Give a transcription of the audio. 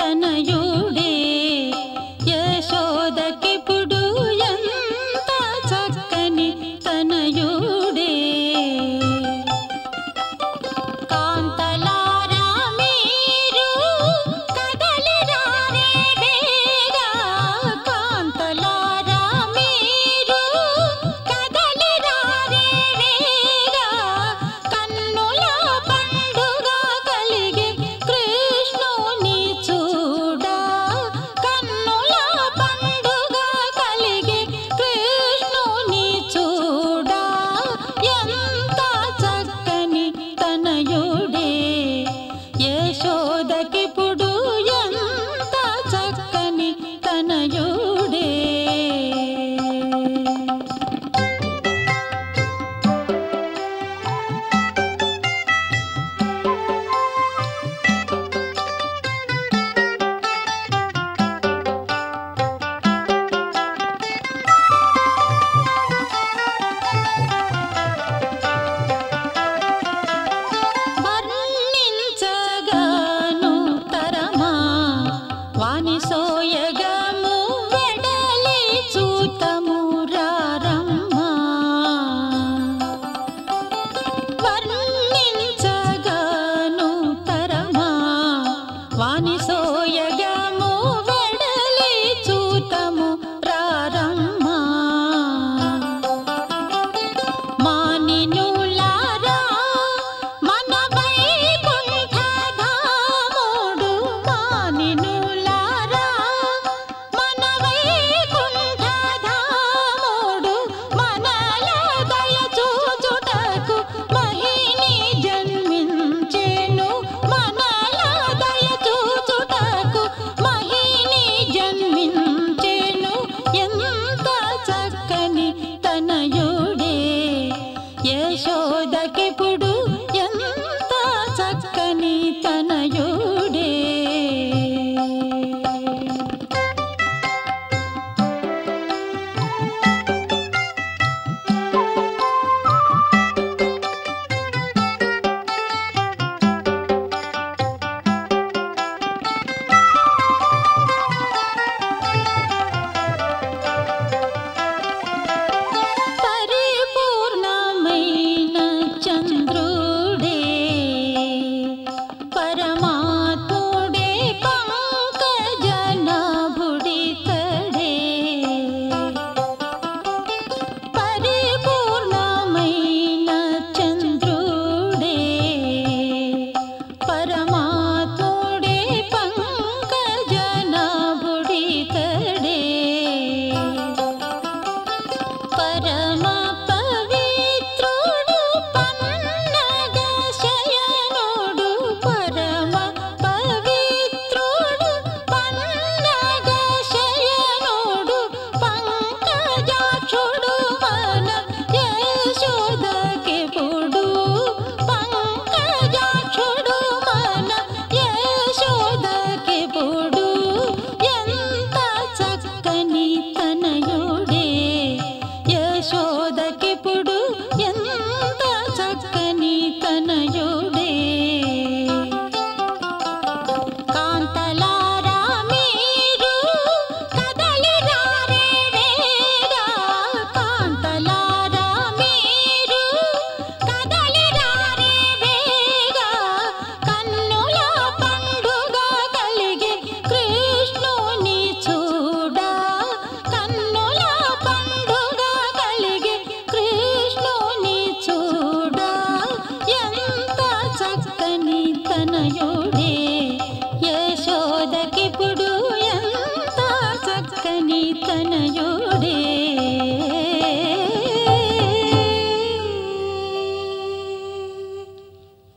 తనయుడే యశోదకిప్పుడు ఎంత చక్కని తనయుడే కాంతలారా మీరు కదలిరారే వేగా కాంతలారా మీరు కదలిరారే వేగా కన్నుల పండుగ కలిగి కృష్ణుని చూడా కన్నుల పండుగ కలిగి కృష్ణుని చూడా ఎంత చక్కని తనయుడే యశోదకిప్పుడు ఎంత చక్కని తనయుడే వర్ణించగాను తరమా వాని సోయగము వెడలి చూతము రారమ్మా వర్ణించగాను తరమా వాని సోయగము వెడలి చూతము రారమ్మా మానినులారా మన వైకుంఠధాముడు మానినులారా మన వైకుంఠధాముడు మనల దయ చూచుటకు మహిని జన్మించెను మనల దయ చూచుటకు మహిని జన్మించెను ఎంత చక్కని తనయుడే యశోదకిప్పుడు ఎంత చక్కని తనయుడే పరిపూర్ణమైన చంద్రుడే పరమాత్ముడే పంకజనాభుడితడే పరిపూర్ణమైన చంద్రుడే పరమాత్ముడే పంకజనాభుడితడే పరమ పవిత్రుడు పన్నగ శయనుడు పరమ పవిత్రుడు పన్నగ శయనుడు పంకజాక్షుడు మన యశోదకిప్పుడు పంకజాక్షుడు మన యశోదకిప్పుడు ఎంత చక్కని తనయుడే యశోదకిప్పుడు ఎంత చక్కని తనయుడే కాంతలారా మీరు కదలిరారే వేగా కాంతలారా మీరు కదలిరారే వేగా కన్నుల పండుగ కలిగి కృష్ణుని చూడా కన్నుల పండుగ కలిగి కృష్ణుని చూడా ఎంత చక్కని తనయుడే